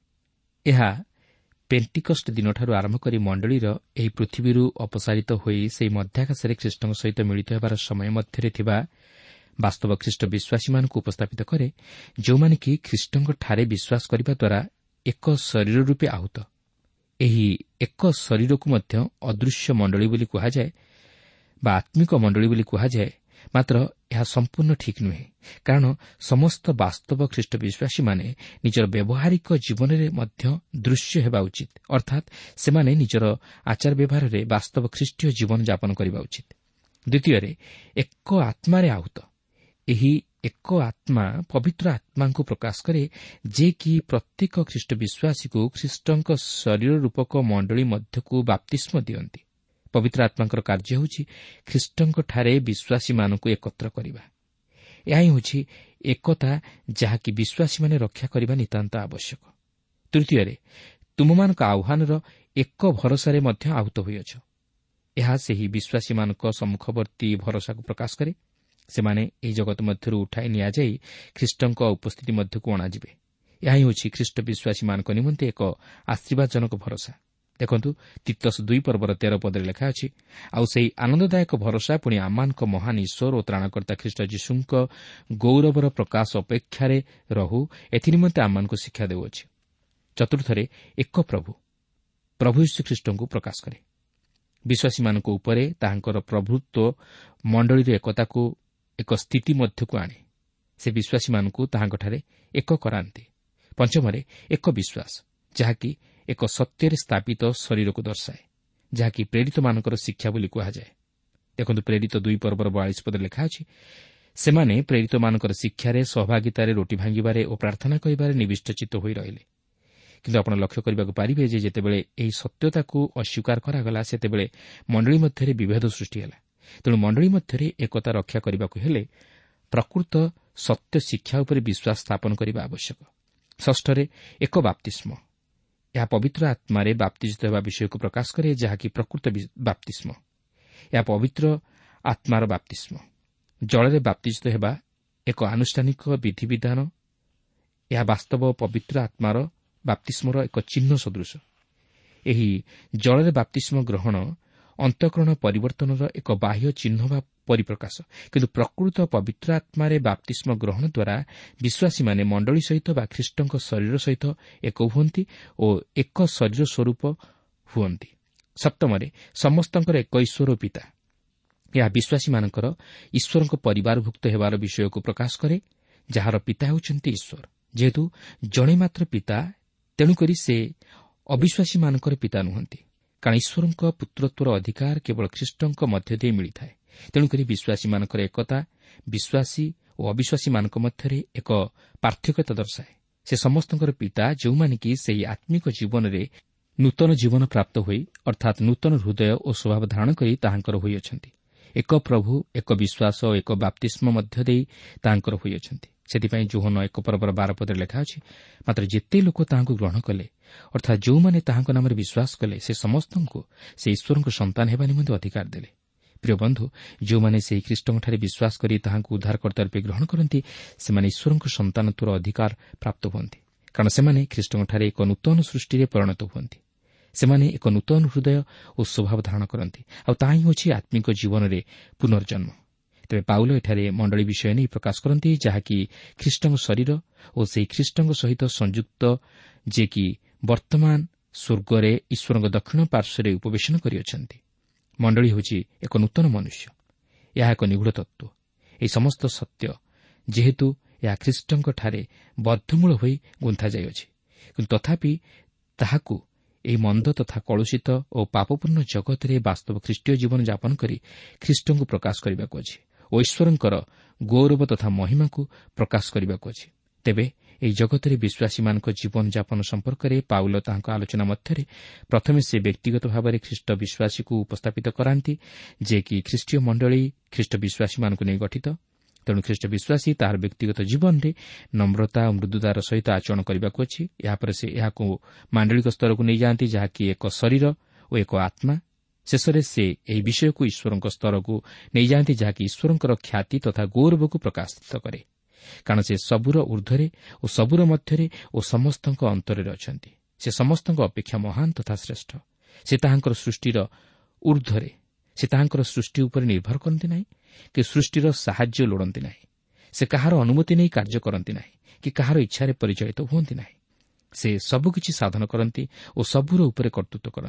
ଏହା ପେଣ୍ଟିକଷ୍ଟ ଦିନଠାରୁ ଆରମ୍ଭ କରି ମଣ୍ଡଳୀର ଏହି ପୃଥିବୀରୁ ଅପସାରିତ ହୋଇ ସେହି ମଧ୍ୟାକାଶରେ ଖ୍ରୀଷ୍ଟଙ୍କ ସହିତ ମିଳିତ ହେବାର ସମୟ ମଧ୍ୟରେ ଥିବା ବାସ୍ତବ ଖ୍ରୀଷ୍ଟ ବିଶ୍ୱାସୀମାନଙ୍କୁ ଉପସ୍ଥାପିତ କରେ, ଯେଉଁମାନେ କି ଖ୍ରୀଷ୍ଟଙ୍କଠାରେ ବିଶ୍ୱାସ କରିବା ଦ୍ୱାରା ଏକ ଶରୀର ରୂପେ ଆହୁତ। ଏହି ଏକ ଶରୀରକୁ ମଧ୍ୟ ଅଦୃଶ୍ୟ ମଣ୍ଡଳୀ ବୋଲି କୁହାଯାଏ, ବା ଆତ୍ମିକ ମଣ୍ଡଳୀ ବୋଲି କୁହାଯାଏ, ମାତ୍ର ଏହା ସମ୍ପୂର୍ଣ୍ଣ ଠିକ୍ ନୁହେଁ। କାରଣ ସମସ୍ତ ବାସ୍ତବ ଖ୍ରୀଷ୍ଟ ବିଶ୍ୱାସୀମାନେ ନିଜର ବ୍ୟବହାରିକ ଜୀବନରେ ମଧ୍ୟ ଦୃଶ୍ୟ ହେବା ଉଚିତ, ଅର୍ଥାତ୍ ସେମାନେ ନିଜର ଆଚାର ବ୍ୟବହାରରେ ବାସ୍ତବ ଖ୍ରୀଷ୍ଟୀୟ ଜୀବନଯାପନ କରିବା ଉଚିତ। ଦ୍ୱିତୀୟରେ, ଏକ ଆତ୍ମାରେ ଆହୁତ। ଏହି ଏକ ଆତ୍ମା ପବିତ୍ର ଆତ୍ମାଙ୍କୁ ପ୍ରକାଶ କରେ, ଯେ କି ପ୍ରତ୍ୟେକ ଖ୍ରୀଷ୍ଟ ବିଶ୍ୱାସୀକୁ ଖ୍ରୀଷ୍ଟଙ୍କ ଶରୀର ରୂପକ ମଣ୍ଡଳୀ ମଧ୍ୟକୁ ବାପ୍ତିସ୍ମ ଦିଅନ୍ତି। ପବିତ୍ର ଆତ୍ମାଙ୍କର କାର୍ଯ୍ୟ ହେଉଛି ଖ୍ରୀଷ୍ଟଙ୍କଠାରେ ବିଶ୍ୱାସୀମାନଙ୍କୁ ଏକତ୍ର କରିବା। ଏହା ହିଁ ହେଉଛି ଏକତା ଯାହାକି ବିଶ୍ୱାସୀମାନେ ରକ୍ଷା କରିବା ନିତାନ୍ତ ଆବଶ୍ୟକ। ତୃତୀୟରେ, ତୁମମାନଙ୍କ ଆହ୍ୱାନର ଏକ ଭରସାରେ ମଧ୍ୟ ଆହୁତ ହୋଇଅଛ। ଏହା ସେହି ବିଶ୍ୱାସୀମାନଙ୍କ ସମ୍ମୁଖବର୍ତ୍ତୀ ଭରସାକୁ ପ୍ରକାଶ କରେ। ସେମାନେ ଏହି ଜଗତ ମଧ୍ୟରୁ ଉଠାଇ ନିଆଯାଇ ଖ୍ରୀଷ୍ଟଙ୍କ ଉପସ୍ଥିତି ମଧ୍ୟକୁ ଅଣାଯିବେ। ଏହା ହିଁ ହେଉଛି ଖ୍ରୀଷ୍ଟ ବିଶ୍ୱାସୀମାନଙ୍କ ନିମନ୍ତେ ଏକ ଆଶୀର୍ବାଦଜନକ ଭରସା। ଦେଖନ୍ତୁ, ତିତସ୍ 2:13 ଲେଖା ଅଛି, ଆଉ ସେହି ଆନନ୍ଦଦାୟକ ଭରସା ପୁଣି ଆମମାନଙ୍କ ମହାନ୍ ଈଶ୍ୱର ଓ ତ୍ରାଣକର୍ତ୍ତା ଖ୍ରୀଷ୍ଟ ଯୀଶୁଙ୍କ ଗୌରବର ପ୍ରକାଶ ଅପେକ୍ଷାରେ ରହୁ, ଏଥିନିମନ୍ତେ ଆମମାନଙ୍କୁ ଶିକ୍ଷା ଦେଉଅଛି। ଚତୁର୍ଥରେ, ଏକ ପ୍ରଭୁ ଯୀଶୁ ଖ୍ରୀଷ୍ଟଙ୍କୁ ପ୍ରକାଶ କରେ। ବିଶ୍ୱାସୀମାନଙ୍କ ଉପରେ ତାହାଙ୍କର ପ୍ରଭୁତ୍ୱ ମଣ୍ଡଳୀର ଏକତାକୁ ଏକ ସ୍ଥିତି ମଧ୍ୟକୁ ଆଣେ। ସେ ବିଶ୍ୱାସୀମାନଙ୍କୁ ତାହାଙ୍କଠାରେ ଏକ କରାନ୍ତି। ପଞ୍ଚମରେ, ଏକ ବିଶ୍ୱାସ, ଯାହାକି ଏକ ସତ୍ୟରେ ସ୍ଥାପିତ ଶରୀରକୁ ଦର୍ଶାଏ, ଯାହାକି ପ୍ରେରିତମାନଙ୍କର ଶିକ୍ଷା ବୋଲି କୁହାଯାଏ। ଦେଖନ୍ତୁ, ପ୍ରେରିତ 2:42 ଲେଖା ଅଛି, ସେମାନେ ପ୍ରେରିତମାନଙ୍କର ଶିକ୍ଷାରେ, ସହଭାଗିତାରେ, ରୋଟି ଭାଙ୍ଗିବାରେ ଓ ପ୍ରାର୍ଥନା କରିବାରେ ନିବିଷ୍ଟଚିତ୍ତ ହୋଇ ରହିଲେ। କିନ୍ତୁ ଆପଣ ଲକ୍ଷ୍ୟ କରିବାକୁ ପାରିବେ ଯେ ଯେତେବେଳେ ଏହି ସତ୍ୟତାକୁ ଅସ୍ୱୀକାର କରାଗଲା, ସେତେବେଳେ ମଣ୍ଡଳୀ ମଧ୍ୟରେ ବିଭେଦ ସୃଷ୍ଟି ହେଲା। ତେଣୁ ମଣ୍ଡଳୀ ମଧ୍ୟରେ ଏକତା ରକ୍ଷା କରିବାକୁ ହେଲେ ପ୍ରକୃତ ସତ୍ୟ ଶିକ୍ଷା ଉପରେ ବିଶ୍ୱାସ ସ୍ଥାପନ କରିବା ଆବଶ୍ୟକ। ଷଷ୍ଠରେ, ଏକ ବାପ୍ତିସ୍ମ। ଏହା ପବିତ୍ର ଆତ୍ମାରେ ବାପ୍ତିଜିତ ହେବା ବିଷୟକୁ ପ୍ରକାଶ କରେ, ଯାହାକି ପ୍ରକୃତ ବାପ୍ତିସ୍ମ। ଏହା ପବିତ୍ର ଆତ୍ମାର ବାପ୍ତିସ୍ମ। ଜଳରେ ବାପ୍ତିଜିତ ହେବା ଏକ ଆନୁଷ୍ଠାନିକ ବିଧିବିଧାନ। ଏହା ବାସ୍ତବ ପବିତ୍ର ଆତ୍ମାର ବାପ୍ତିସ୍ମର ଏକ ଚିହ୍ନ ସଦୃଶ। ଏହି ଜଳରେ ବାପ୍ତିସ୍ମ ଗ୍ରହଣ ଅନ୍ତଃକରଣ ପରିବର୍ତ୍ତନର ଏକ ବାହ୍ୟ ଚିହ୍ନ ବା ପରିପ୍ରକାଶ। କିନ୍ତୁ ପ୍ରକୃତ ପବିତ୍ର ଆତ୍ମାରେ ବାପ୍ତିସ୍ମ ଗ୍ରହଣ ଦ୍ୱାରା ବିଶ୍ୱାସୀମାନେ ମଣ୍ଡଳୀ ସହିତ ବା ଖ୍ରୀଷ୍ଟଙ୍କ ଶରୀର ସହିତ ଏକ ହୁଅନ୍ତି ଓ ଏକ ଶରୀର ସ୍ୱରୂପ ହୁଅନ୍ତି। ସପ୍ତମରେ, ସମସ୍ତଙ୍କର ଏକ ଈଶ୍ୱର ପିତା। ଏହା ବିଶ୍ୱାସୀମାନଙ୍କର ଈଶ୍ୱରଙ୍କ ପରିବାରଭୁକ୍ତ ହେବାର ବିଷୟକୁ ପ୍ରକାଶ କରେ, ଯାହାର ପିତା ହେଉଛନ୍ତି ଈଶ୍ୱର। ଯେହେତୁ ଜଣେ ମାତ୍ର ପିତା, ତେଣୁକରି ସେ ଅବିଶ୍ୱାସୀମାନଙ୍କର ପିତା ନୁହନ୍ତି, କାରଣ ଈଶ୍ୱରଙ୍କ ପୁତ୍ରତ୍ୱର ଅଧିକାର କେବଳ ଖ୍ରୀଷ୍ଟଙ୍କ ମଧ୍ୟ ଦେଇ ମିଳିଥାଏ। ତେଣୁକରି ବିଶ୍ୱାସୀମାନଙ୍କର ଏକତା ବିଶ୍ୱାସୀ ଓ ଅବିଶ୍ୱାସୀମାନଙ୍କ ମଧ୍ୟରେ ଏକ ପାର୍ଥକ୍ୟତା ଦର୍ଶାଏ। ସେ ସମସ୍ତଙ୍କର ପିତା, ଯେଉଁମାନେ କି ସେହି ଆତ୍ମିକ ଜୀବନରେ ନୂତନ ଜୀବନ ପ୍ରାପ୍ତ ହୋଇ, ଅର୍ଥାତ୍ ନୂତନ ହୃଦୟ ଓ ସ୍ୱଭାବ ଧାରଣ କରି ତାହାଙ୍କର ହୋଇଅଛନ୍ତି। ଏକ ପ୍ରଭୁ, ଏକ ବିଶ୍ୱାସ ଓ ଏକ ବାପ୍ତିସ୍ମ ମଧ୍ୟ ଦେଇ ତାହାଙ୍କର ହୋଇଅଛନ୍ତି। ସେଥିପାଇଁ ଯୋହନ 1:12 ଲେଖା ଅଛି, ମାତ୍ର ଯେତେ ଲୋକ ତାହାଙ୍କୁ ଗ୍ରହଣ କଲେ, ଅର୍ଥାତ୍ ଯେଉଁମାନେ ତାହାଙ୍କ ନାମରେ ବିଶ୍ୱାସ କଲେ, ସେ ସମସ୍ତଙ୍କୁ ସେ ଈଶ୍ୱରଙ୍କ ସନ୍ତାନ ହେବା ନିମନ୍ତେ ଅଧିକାର ଦେଲେ। ପ୍ରିୟ ବନ୍ଧୁ, ଯେଉଁମାନେ ସେହି ଖ୍ରୀଷ୍ଟଙ୍କଠାରେ ବିଶ୍ୱାସ କରି ତାହାଙ୍କୁ ଉଦ୍ଧାରକର୍ତ୍ତା ରୂପେ ଗ୍ରହଣ କରନ୍ତି, ସେମାନେ ଈଶ୍ୱରଙ୍କ ସନ୍ତାନତ୍ୱର ଅଧିକାର ପ୍ରାପ୍ତ ହୁଅନ୍ତି, କାରଣ ସେମାନେ ଖ୍ରୀଷ୍ଟଙ୍କଠାରେ ଏକ ନୂତନ ସୃଷ୍ଟିରେ ପରିଣତ ହୁଅନ୍ତି। ସେମାନେ ଏକ ନୂତନ ହୃଦୟ ଓ ସ୍ୱଭାବ ଧାରଣ କରନ୍ତି, ଆଉ ତାହା ହିଁ ହେଉଛି ଆତ୍ମିକ ଜୀବନରେ ପୁନର୍ଜନ୍ମ। ତେବେ ପାଉଲ ଏଠାରେ ମଣ୍ଡଳୀ ବିଷୟ ନେଇ ପ୍ରକାଶ କରନ୍ତି, ଯାହାକି ଖ୍ରୀଷ୍ଟଙ୍କ ଶରୀର ଓ ସେହି ଖ୍ରୀଷ୍ଟଙ୍କ ସହିତ ସଂଯୁକ୍ତ, ଯିଏକି ବର୍ତ୍ତମାନ ସ୍ୱର୍ଗରେ ଈଶ୍ୱରଙ୍କ ଦକ୍ଷିଣ ପାର୍ଶ୍ୱରେ ଉପବେଶନ କରିଅଛନ୍ତି। ମଣ୍ଡଳୀ ହେଉଛି ଏକ ନୂତନ ମନୁଷ୍ୟ। ଏହା ଏକ ନିଗୂଢ଼ ତତ୍ତ୍ୱ। ଏହି ସମସ୍ତ ସତ୍ୟ, ଯେହେତୁ ଏହା ଖ୍ରୀଷ୍ଟଙ୍କଠାରେ ବଦ୍ଧମୂଳ ହୋଇ ଗୁନ୍ଥାଯାଇଅଛି, କିନ୍ତୁ ତଥାପି ତାହାକୁ ଏହି ମନ୍ଦ ତଥା କଳୁଷିତ ଓ ପାପପୂର୍ଣ୍ଣ ଜଗତରେ ବାସ୍ତବ ଖ୍ରୀଷ୍ଟୀୟ ଜୀବନଯାପନ କରି ଖ୍ରୀଷ୍ଟଙ୍କୁ ପ୍ରକାଶ କରିବାକୁ ଅଛି ଓ ଈଶ୍ୱରଙ୍କର ଗୌରବ ତଥା ମହିମାକୁ ପ୍ରକାଶ କରିବାକୁ ଅଛି। ତେବେ ଏହି ଜଗତରେ ବିଶ୍ୱାସୀମାନଙ୍କ ଜୀବନଯାପନ ସମ୍ପର୍କରେ ପାଉଲ ତାହାଙ୍କ ଆଲୋଚନା ମଧ୍ୟରେ ପ୍ରଥମେ ସେ ବ୍ୟକ୍ତିଗତ ଭାବରେ ଖ୍ରୀଷ୍ଟ ବିଶ୍ୱାସୀକୁ ଉପସ୍ଥାପିତ କରାନ୍ତି, ଯେ କି ଖ୍ରୀଷ୍ଟୀୟ ମଣ୍ଡଳୀ ଖ୍ରୀଷ୍ଟ ବିଶ୍ୱାସୀମାନଙ୍କୁ ନେଇ ଗଠିତ। ତେଣୁ ଖ୍ରୀଷ୍ଟ ବିଶ୍ୱାସୀ ତାହାର ବ୍ୟକ୍ତିଗତ ଜୀବନରେ ନମ୍ରତା ଓ ମୃଦୁତାର ସହିତ ଆଚରଣ କରିବାକୁ ଅଛି। ଏହାପରେ ସେ ଏହାକୁ ମାଣ୍ଡଳିକ ସ୍ତରକୁ ନେଇଯାଆନ୍ତି, ଯାହାକି ଏକ ଶରୀର ଓ ଏକ ଆତ୍ମା। ଶେଷରେ ସେ ଏହି ବିଷୟକୁ ଈଶ୍ୱରଙ୍କ ସ୍ତରକୁ ନେଇଯାଆନ୍ତି, ଯାହାକି ଈଶ୍ୱରଙ୍କର ଖ୍ୟାତି ତଥା ଗୌରବକୁ ପ୍ରକାଶିତ କରେ, କାରଣ ସେ ସବୁର ଊର୍ଦ୍ଧ୍ୱରେ ଓ ସବୁର ମଧ୍ୟରେ ଓ ସମସ୍ତଙ୍କ ଅନ୍ତରରେ ଅଛନ୍ତି। ସେ ସମସ୍ତଙ୍କ ଅପେକ୍ଷା ମହାନ୍ ତଥା ଶ୍ରେଷ୍ଠ। ସେ ତାହାଙ୍କର ସୃଷ୍ଟିର ଊର୍ଦ୍ଧ୍ୱରେ। ସେ ତାହାଙ୍କର ସୃଷ୍ଟି ଉପରେ ନିର୍ଭର କରନ୍ତି ନାହିଁ କି ସୃଷ୍ଟିର ସାହାଯ୍ୟ ଲୋଡ଼ନ୍ତି ନାହିଁ। ସେ କାହାର ଅନୁମତି ନେଇ କାର୍ଯ୍ୟ କରନ୍ତି ନାହିଁ କି କାହାର ଇଚ୍ଛାରେ ପରିଚାଳିତ ହୁଅନ୍ତି ନାହିଁ। ସେ ସବୁକିଛି ସାଧନ କରନ୍ତି ଓ ସବୁର ଉପରେ କର୍ତ୍ତୃତ୍ୱ କରନ୍ତି।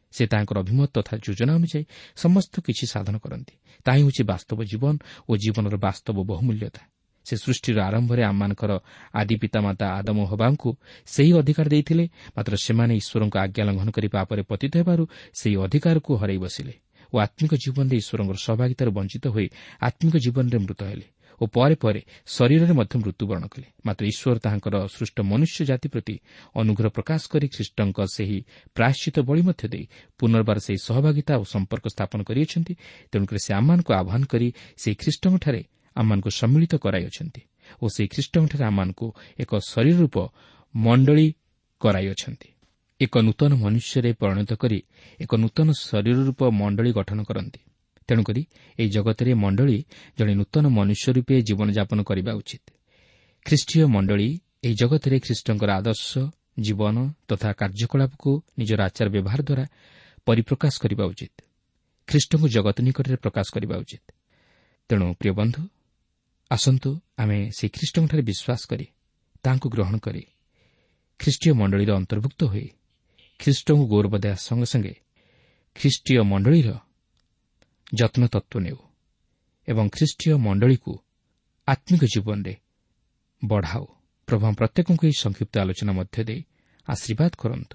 ସେ ତାଙ୍କର ଅଭିମତ ତଥା ଯୋଜନା ଅନୁଯାୟୀ ସମସ୍ତ କିଛି ସାଧନ କରନ୍ତି। ତାହା ହେଉଛି ବାସ୍ତବ ଜୀବନ ଓ ଜୀବନର ବାସ୍ତବ ବହୁମୂଲ୍ୟତା। ସେ ସୃଷ୍ଟିର ଆରମ୍ଭରେ ଆମମାନଙ୍କର ଆଦି ପିତାମାତା ଆଦମ ଓ ହବାଙ୍କୁ ସେହି ଅଧିକାର ଦେଇଥିଲେ। ମାତ୍ର ସେମାନେ ଈଶ୍ୱରଙ୍କ ଆଜ୍ଞା ଲଙ୍ଘନ କରି ପାପରେ ପତିତ ହେବାରୁ ସେହି ଅଧିକାରକୁ ହରାଇ ବସିଲେ ଓ ଆତ୍ମିକ ଜୀବନରେ ଈଶ୍ୱରଙ୍କର ସହଭାଗିତାରୁ ବଞ୍ଚିତ ହୋଇ ଆତ୍ମିକ ଜୀବନରେ ମୃତ ହେଲେ ଓ ପରେ ପରେ ଶରୀରରେ ମଧ୍ୟ ମୃତ୍ୟୁବରଣ କଲେ। ମାତ୍ର ଈଶ୍ୱର ତାହାଙ୍କର ସୃଷ୍ଟ ମନୁଷ୍ୟ ଜାତି ପ୍ରତି ଅନୁଗ୍ରହ ପ୍ରକାଶ କରି ଖ୍ରୀଷ୍ଟଙ୍କ ସେହି ପ୍ରାୟଶ୍ଚିତ ବଳି ମଧ୍ୟ ଦେଇ ପୁନର୍ବାର ସେହି ସହଭାଗିତା ଓ ସମ୍ପର୍କ ସ୍ଥାପନ କରିଅଛନ୍ତି। ତେଣୁକରି ସେ ଆମମାନଙ୍କୁ ଆହ୍ୱାନ କରି ସେହି ଖ୍ରୀଷ୍ଟଙ୍କଠାରେ ଆମମାନଙ୍କୁ ସମ୍ମିଳିତ କରାଇଅଛନ୍ତି ଓ ସେହି ଖ୍ରୀଷ୍ଟଙ୍କଠାରେ ଆମମାନଙ୍କୁ ଏକ ଶରୀର ରୂପ ମଣ୍ଡଳୀ କରାଇଅଛନ୍ତି। ଏକ ନୂତନ ମନୁଷ୍ୟରେ ପରିଣତ କରି ଏକ ନୂତନ ଶରୀର ରୂପ ମଣ୍ଡଳୀ ଗଠନ କରନ୍ତି। ତେଣୁକରି ଏହି ଜଗତରେ ମଣ୍ଡଳୀ ଜଣେ ନୂତନ ମନୁଷ୍ୟ ରୂପେ ଜୀବନଯାପନ କରିବା ଉଚିତ। ଖ୍ରୀଷ୍ଟୀୟ ମଣ୍ଡଳୀ ଏହି ଜଗତରେ ଖ୍ରୀଷ୍ଟଙ୍କର ଆଦର୍ଶ ଜୀବନ ତଥା କାର୍ଯ୍ୟକଳାପକୁ ନିଜର ଆଚାର ବ୍ୟବହାର ଦ୍ୱାରା ପରିପ୍ରକାଶ କରିବା ଉଚିତ। ଖ୍ରୀଷ୍ଟଙ୍କୁ ଜଗତ ନିକଟରେ ପ୍ରକାଶ କରିବା ଉଚିତ। ତେଣୁ ପ୍ରିୟ ବନ୍ଧୁ, ଆସନ୍ତୁ ଆମେ ସେହି ଖ୍ରୀଷ୍ଟଙ୍କଠାରେ ବିଶ୍ୱାସ କରି ତାହାଙ୍କୁ ଗ୍ରହଣ କରି ଖ୍ରୀଷ୍ଟୀୟ ମଣ୍ଡଳୀର ଅନ୍ତର୍ଭୁକ୍ତ ହୋଇ ଖ୍ରୀଷ୍ଟଙ୍କୁ ଗୌରବ ଦେବା ସଙ୍ଗେ ସଙ୍ଗେ ଖ୍ରୀଷ୍ଟୀୟ ମଣ୍ଡଳୀର ଯତ୍ନ ତତ୍ତ୍ୱ ନେଉ ଏବଂ ଖ୍ରୀଷ୍ଟୀୟ ମଣ୍ଡଳୀକୁ ଆତ୍ମିକ ଜୀବନରେ ବଢ଼ାଉ। ପ୍ରଭୁ ପ୍ରତ୍ୟେକଙ୍କୁ ଏହି ସଂକ୍ଷିପ୍ତ ଆଲୋଚନା ମଧ୍ୟ ଦେଇ ଆଶୀର୍ବାଦ କରନ୍ତୁ।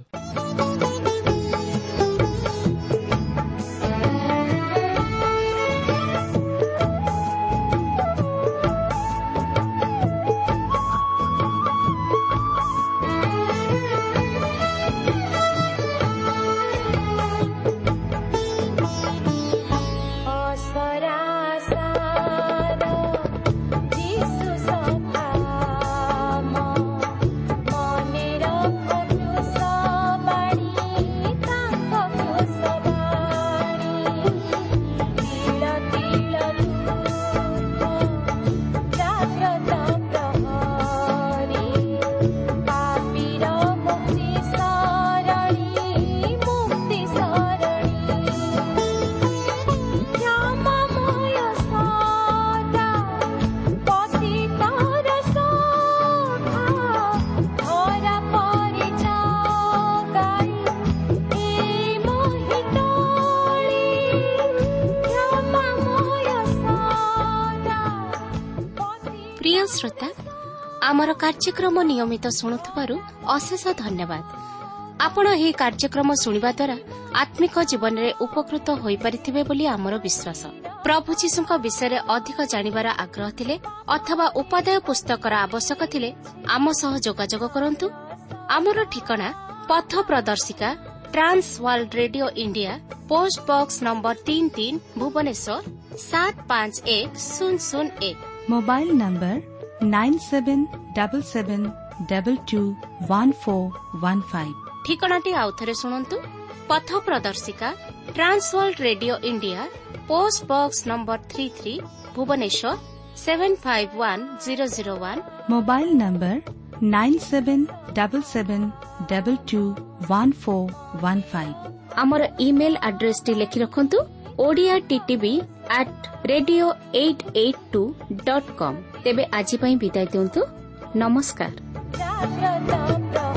প্রিয় শ্রোতা, আমার কার্যক্রম নিয়মিত শুণুথিবারু অশেষ ধন্যবাদ। আপন এই কার্যক্রম শুনিবা দ্বারা আত্মিক জীবନରେ উপকৃত ହୋଇପାରିଥିବେ ବୋଲି ଆମର ବିଶ୍ୱାସ। ପ୍ରଭୁ ଯୀଶୁଙ୍କ ବିଷୟରେ ଅଧିକ ଜାଣିବାର ଆଗ୍ରହ ଥିଲେ ଅଥବା ଉପାଦେୟ ପୁସ୍ତକର ଆବଶ୍ୟକ ଥିଲେ ଆମ ସହ ଯୋଗାଯୋଗ କରନ୍ତୁ। ଆମର ଠିକଣା ପଥ ପ୍ରଦର୍ଶିକା Trans World Radio India, post box number 33, Bhubaneswar 751001। Mobile number 9777221415। ठिकणाटी आउथरे शुणंतु। पथ प्रदर्शिका Trans World Radio India, post box number 33, Bhubaneswar 751001। Mobile number 9777221415। आमर ईमेल एड्रेस टी लिखि रखंतु odiattb@radio882.com। तेबे आजि पई विदाय दियंतु। नमस्कार।